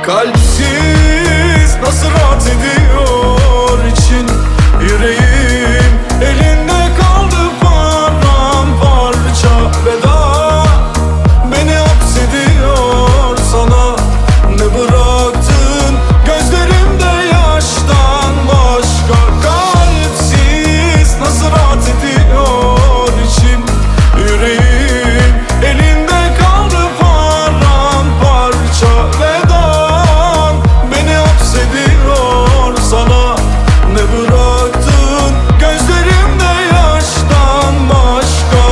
Kalpsiz nasıl rahat ediyor için yüreğim, elinde kaldı paramparça. Veda beni hapsediyor sana, ne bıraktın gözlerimde yaştan başka. Kalpsiz nasıl rahat ediyor için yüreğim, elinde kaldı paramparça. Vedan beni hapsediyor sana, ne bıraktın gözlerimde yaştan başka.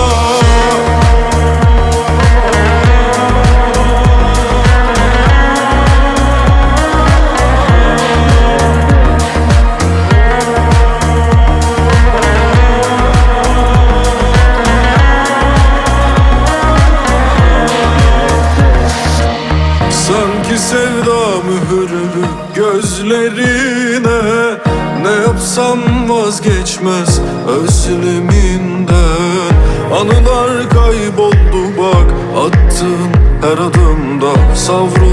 Sanki sevda mühürlü gözlerine, ne yapsam vazgeçmez özleminden. Anılar kayboldu bak, attığın her adımda savruldu